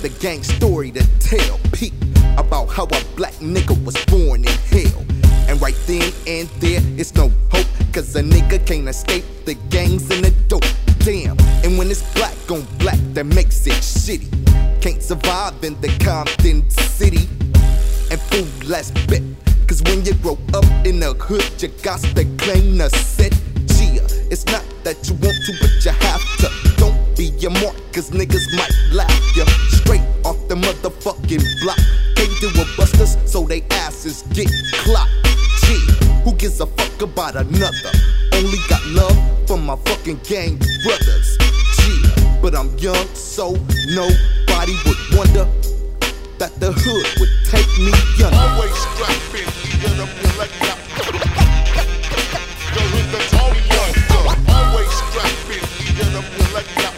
another gang story to tell. Peep about how a black nigga was born in hell. And right then and there, it's no hope, cause a nigga can't escape the gangs and the dope. Damn, and when it's black on black, that makes it shitty. Can't survive in the Compton city. And fool, let's bet, cause when you grow up in the hood, you got to claim the set. Yeah, it's not that you want to, but you have to. Don't be a mark, cause niggas might laugh ya straight off the motherfucking block. Can't deal with busters, so they asses get clocked. Yeah, who gives a fuck about another? Only got love for my fucking gang brothers. Yeah, but I'm young, so nobody would wonder that the hood would take me under. Always strapping, get up your leg up. The hood that's all under. Always strapping, get up your leg up.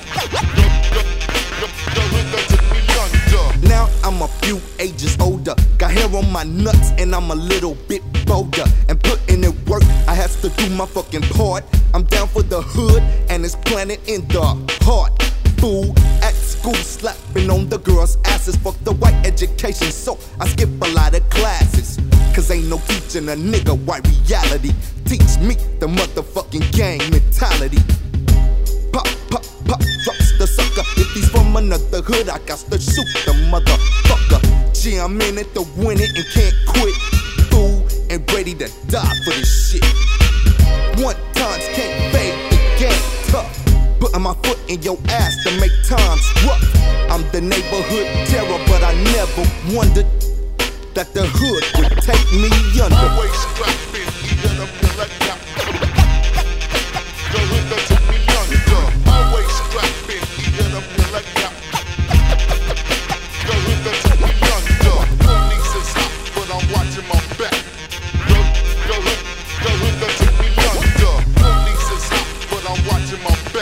The hood that took me under. Now I'm a few ages older, got hair on my nuts and I'm a little bit bolder. And putting in work, I have to do my fucking part. I'm down for the hood and it's planted in the heart. Fool, at school slapping on the girls' asses. Fuck the white education, so I skip a lot of classes. Cause ain't no teaching a nigga white reality. Teach me the motherfucking gang mentality. Pop, pop, pop, drops the sucker. If he's from another hood, I got to shoot the motherfucker. Gee, I'm in it to win it and can't quit. Fool, and ready to die for this shit. One times can't fade the game tough. Putting my foot in your ass to make times rough. I'm the neighborhood terror, but I never wondered that the hood would take me under. Always strapping, get up your leg up. The hood that took me under. Always strapping, get up your leg up. The hood that took me under. Police is hot, but I'm watching my back. The hood that took me under. Police is hot, but I'm watching my back.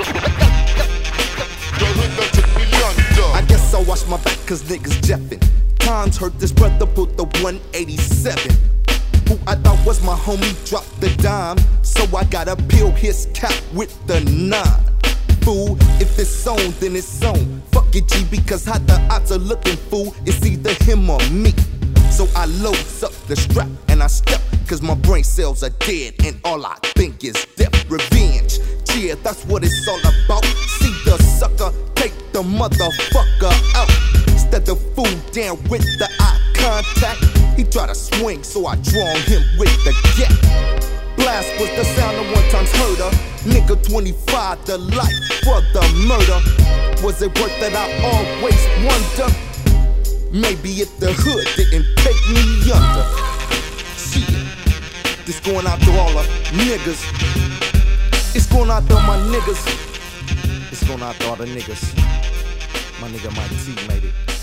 I guess I'll watch my back cause niggas jeffin'. Times hurt this brother put the 187. Who I thought was my homie dropped the dime. So I gotta peel his cap with the 9. Fool, if it's on, then it's on. Fuck it, G, because how the odds are looking, fool. It's either him or me. So I loads up the strap and I step, cause my brain cells are dead and all I think is death. Revenge, yeah, that's what it's all about. See the sucker, take the motherfucker out. Instead of fool down with the eye contact, he try to swing, so I draw him with the gap. Blast was the sound of one times herder. Nigga 25, the life for the murder. Was it worth it? I always wonder. Maybe if the hood didn't take me under. Shit, this going out to all the niggas. It's going out to my niggas. It's going out to all the niggas. My nigga Mike T made it.